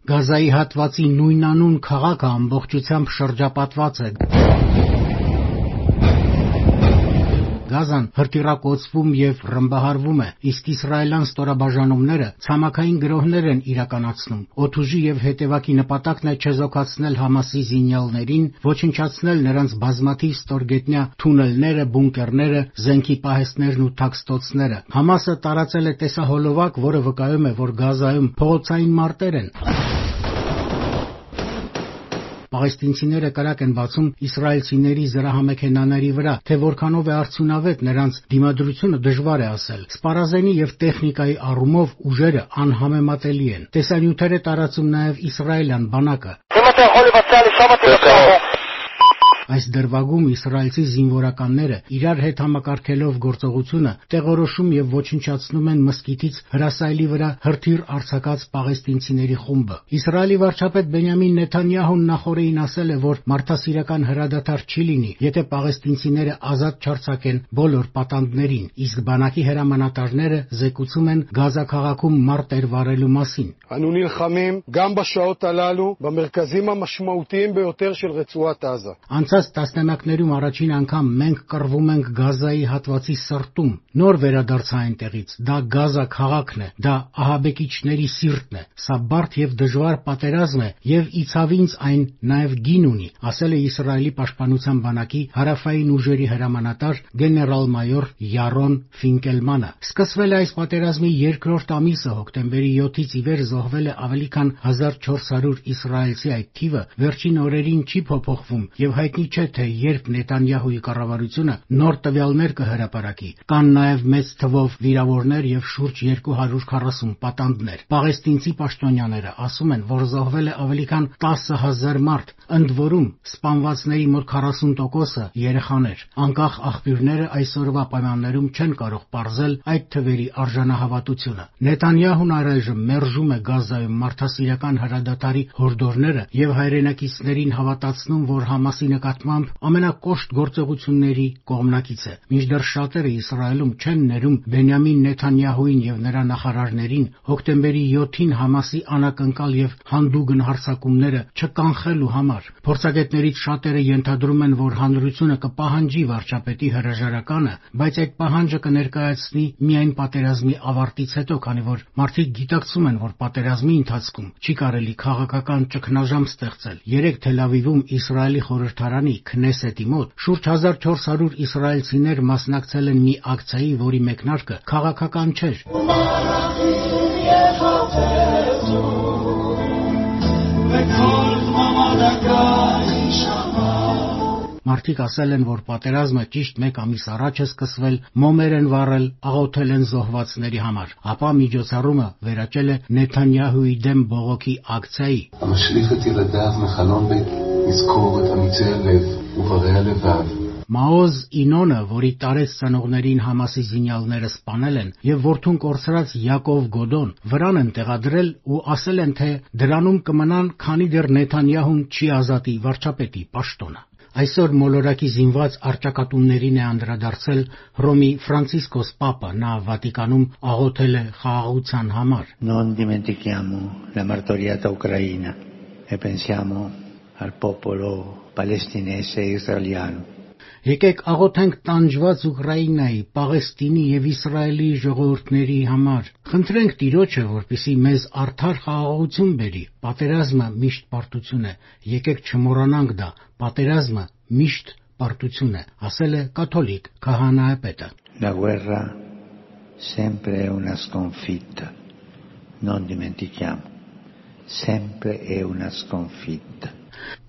Գազայի հատվածի նույնանուն քաղաքը ամբողջությամբ շրջապատված է։ Գազան հրթիռակոծվում եւ ռմբահարվում է, իսկ իսրայելյան ստորաբաժանումները ցամաքային գրոհներ են իրականացնում։ Օդուժի եւ հետեւակի նպատակն է չեզոքացնել Համասի զինյալներին, ոչնչացնել նրանց բազմաթիվ ստորգետնյա թունելները, բունկերները, զենքի պահեստներն ու թաքստոցները։ Համասը տարածել է տեսահոլովակ, որը վկայում է, որ Գազայում փողոցային մարտեր են։ Պաղեստինցիները կրակ են բացում իսրայելցիների զրահամեքենաների վրա, թե որքանով է արդյունավետ նրանց դիմադրությունը դժվար է ասել։ Սպառազենի եւ տեխնիկայի առումով ուժերը անհամեմատելի են։ Տեսանյութեր է տարածում նաեւ իսրայելյան բանակը։ Այս դրվագում իսրայելցի զինվորականները իրար հետ համակարգելով գործողությունը տեղորոշում եւ ոչնչացնում են մսկիթից հրասայլի վրա հրթիռ արձակած պաղեստինցիների խումբը։ Իսրայելի վարչապետ Բենյամին Նեթանյահուն նախորդին ասել է, որ մարդասիրական հրադադար չի լինի, եթե պաղեստինցիները ազատ չարձակեն բոլոր պատանդներին, իսկ բանակի հրամանատարները զեկուցում են Գազա քաղաքում մարտեր վարելու մասին։ אנו נלחמים גם בשעות הללו במרכזים המשמעותיים ביותר של רצועת עזה. Անցած տասնամյակներում առաջին անգամ մենք կռվում ենք Գազայի հատվածի սրտում։ Նոր վերադարձա այնտեղից։ Դա Գազա քաղաքն է, դա ահաբեկիչների սիրտն է։ Սա բարդ եւ դժվար պատերազմ է եւ իցավինց այն նաեւ գին ունի, ասել է Իսրայելի պաշտպանության բանակի հարավային ուժերի հրամանատար գեներալ-մայոր Յարոն Ֆինկելմանը։ Սկսվել է այս պատերազմի երկրորդ ամիսը, հոկտեմբերի 7-ից ի վեր զոհվել է ավելի քան 1400 իսրայելցի, այդ թիվը վերջին օրերին չի փոփոխվում եւ հայտնի չէ, թե երբ Նեթանյահուի կառավարությունը նոր տվյալներ կհրապարակի։ Կան նաեւ մեծ թվով վիրավորներ եւ շուրջ 240 պատանդներ։ Պաղեստինցի պաշտոնյաները ասում են, որ զոհվել է ավելի քան 10,000 մարդ, ընդ որում սպանվածների մոտ 40%-ը երեխաներ։ Անկախ աղբյուրները այսօրվա պայմաններում չեն կարող պարզել այդ թվերի արժանահավատությունը։ Նեթանյահուն առայժմ մերժում է Գազայում մարդասիրական հրադադարի հորդորները եւ հայրենակիցներին հավատացնում, որ Համասի նկատմամբ ամենակոշտ գործողությունների կողմնակից է։ Մինչդեռ շատերը Իսրայելում չեն ներում Բենյամին Նեթանյահուին եւ նրա նախարարներին հոկտեմբերի 7-ին Համասի անակնկալ եւ հանդուգն հարձակումները չկանխելու համար։ Փորձագետներից շատերը ենթադրում են, որ հանրությունը կպահանջի վարչապետի հրաժարականը, բայց այդ պահանջը կներկայացնի միայն պատերազմի ավարտից հետո, քանի որ մարդիկ գիտակցում են, որ պատերազմի ընթացքում չի կարելի քաղաքական ճգնաժամ ստեղծել։ Երեկ Թել Ավիվում Իսրայելի խորհրդարանի Քնեսետի մոտ շուրջ 1400 իսրայելցիներ մասնակցել են մի ակցիայի, որի մեկնարկը քաղաքական չէր։ Մարդիկ ասել են, որ պատերազմը ճիշտ 1 ամիս առաջ է սկսվել, մոմեր են վառել, աղոթել են զոհվածների համար, ապա միջոցառումը վերաճել է Նեթանյահուի դեմ բողոքի ակցիայի։ Մաոզ Ինոնը, որի տարեց ծնողներին Համասի զինյալները սպանել են, եւ որդուն կորցրած Յակով Գոդոն վրան են տեղադրել ու ասել են, թե դրանում կմնան, քանի դեռ Նեթանյահուն չի ազատի վարչապետի պաշտոնը։ Այսօր մոլորակի զինված առճակատումներին է անդրադարձել Հռոմի Ֆրանցիսկոս Պապը, նա Վատիկանում աղոթել է խաղաղության համար։ Non dimentichiamo la martoriata Ucraina e pensiamo al popolo palestinese e israeliano. Եկեք աղոթենք տանջված Ուկրաինայի, Պաղեստինի եւ Իսրայելի ժողովուրդների համար։ Խնդրենք Տիրոջը, որպեսզի մեզ արդար խաղաղություն բերի։ Պատերազմը միշտ պարտություն է։ Եկեք չմոռանանք դա։ Պատերազմը միշտ պարտություն է, ասել է կաթոլիկ քահանայապետը։ La guerra sempre è una sconfitta. Non dimentichiamo. Sempre è una sconfitta.